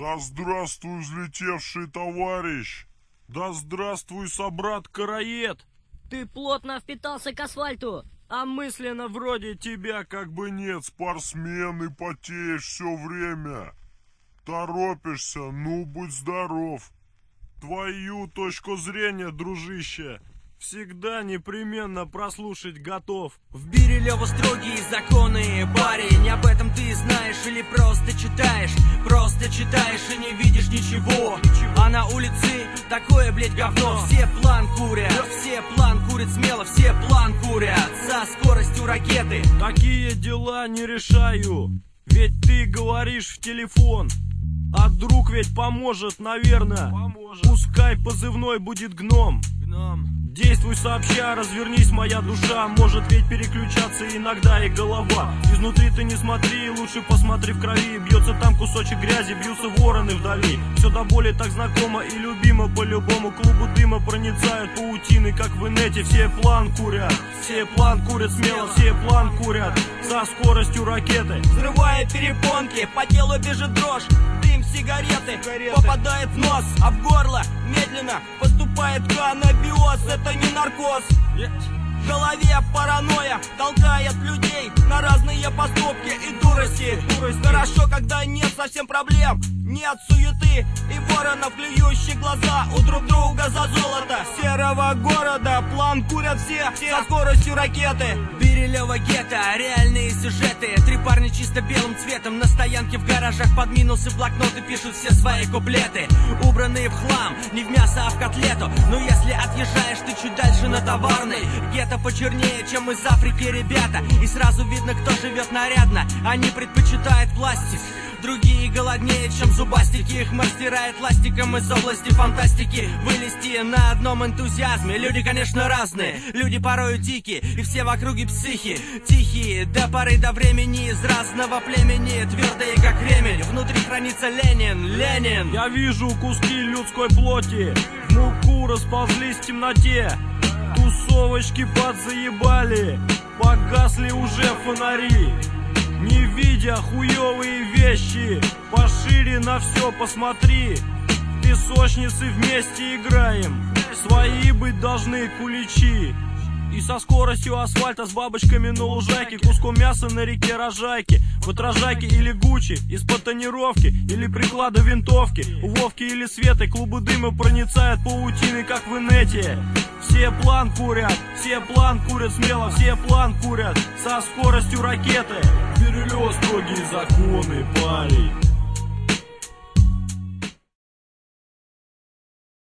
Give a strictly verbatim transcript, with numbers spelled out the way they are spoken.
Да здравствуй, взлетевший товарищ! Да здравствуй, собрат-караед! Ты плотно впитался к асфальту, а мысленно вроде Тебя как бы нет, спортсмен, и потеешь все время. Торопишься, ну будь здоров. Твою точку зрения, дружище, всегда непременно прослушать готов. В Бирилево строгие законы, парень, об этом ты знаешь или просто читаешь? Просто читаешь и не видишь ничего. А на улице такое, блять, говно. Все план курят, все план курят смело, все план курят со скоростью ракеты. Такие дела не решаю, ведь ты говоришь в телефон. А друг ведь поможет, наверное. Поможет. Пускай позывной будет гном. Гном. Действуй сообща, развернись, моя душа. Может ведь переключаться иногда и голова. Изнутри ты не смотри, лучше посмотри в крови. Бьется там кусочек грязи, бьются вороны вдали. Все до боли так знакомо и любимо. По-любому клубу дыма проницают паутины, как в инете. Все план курят, все план курят смело, все план курят со скоростью ракеты. Взрывая перепонки, по телу бежит дрожь. Дым сигареты, сигареты попадает в нос, а в горло медленно поступает каннабиоз. Это не наркоз. В голове паранойя толкает людей на разные поступки и дурости. Дурость. Хорошо, когда нет совсем проблем, нет суеты и воронов, клюющих глаза у друг друга за золото серого города. План курят все, все со скоростью ракеты. Бирилево гетто, реальные сюжеты. Три парня чисто белым цветом на стоянке в гаражах подминулся в блокнот и пишут все свои куплеты. Убранные в хлам, не в мясо, а в котлету. Но если отъезжаешь ты чуть дальше на Товарной, гетто почернее, чем из Африки ребята. И сразу видно, кто живет нарядно. Они предпочитают пластик. Другие голоднее, чем зубастики. Их мастера пластиком из области фантастики. Вылезти на одном энтузиазме. Люди, конечно, разные. Люди порою дикие, и все в округе психи. Тихие, до поры до времени, из разного племени. Твердые, как кремень, внутри хранится Ленин. Ленин. Я вижу куски людской плоти, в муку расползлись в темноте. Тусовочки подзаебали, погасли уже фонари. Не видя хуёвые вещи, пошире на все посмотри. В песочнице вместе играем, свои быть должны куличи. И со скоростью асфальта с бабочками на лужайке, куском мяса на реке Рожайки, в отражайке или Гуччи, из-под тонировки или приклада винтовки, у Вовки или Светы клубы дыма проницают паутины, как в инете. Все план курят, все план курят смело, все план курят со скоростью ракеты. Бирилево строгие законы, парень.